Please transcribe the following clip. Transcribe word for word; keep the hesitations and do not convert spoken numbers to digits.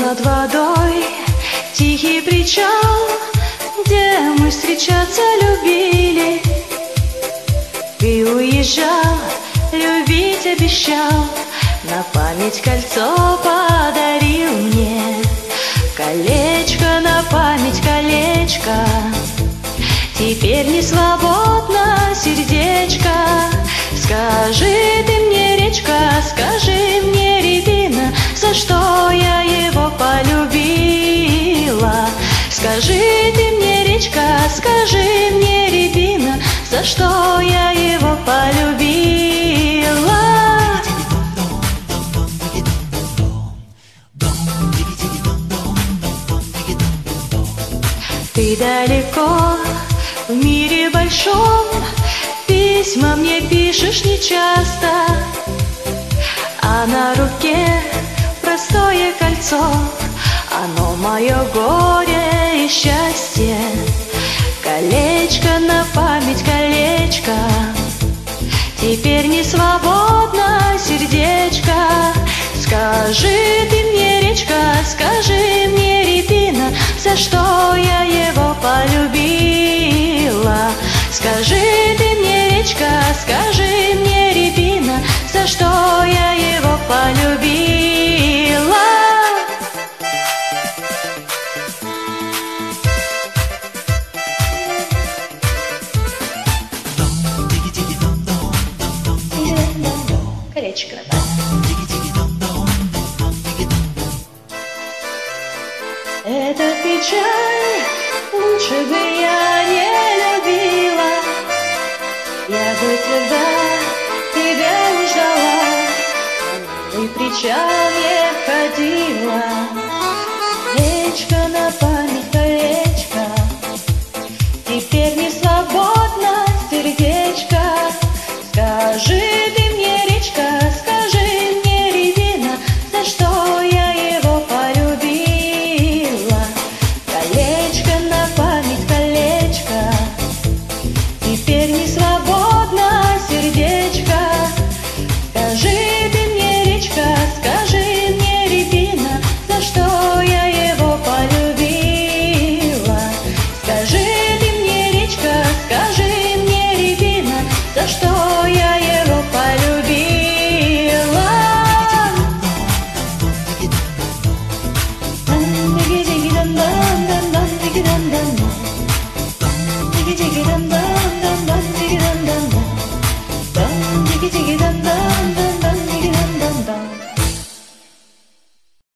над водой тихий причал, где мы встречаться любили. Ты уезжал, любить обещал, на память кольцо подарил мне. Колечко на память, колечко, теперь не свободно сердечко. Скажи ты мне, речка, скажи мне, рябина, за что я его полюбила. Скажи ты мне, речка, скажи мне, рябина, за что я его полюбила. Ты далеко, в мире большом, письма мне пишешь нечасто, а на руке простое кольцо, оно мое горе и счастье. Колечко на память, колечко, теперь не свободно сердечко. Скажи ты мне, речка, скажи мне, рябина, за что я его полюбила. Скажи ты мне, речка, скажи мне, рябина, за что я его полюбила. Колечко на память. Эта печаль лучше бы я не любила. Я бы тогда тебя не ждала, на новый причал не ходила. Колечко на память, колечко, теперь не свободно сердечко. Скажи ты мне, речка, скажи мне, рябина, за что я его полюбила. Колечко на память, колечко, теперь не свободно сердечко. Скажи ты мне, речка, скажи мне, рябина, за что я его полюбила. Скажи ты мне, речка, скажи мне, рябина, за что я его полюбила. Diggy diggy dum dum dum dum, diggy dum dum dum, diggy diggy dum dum.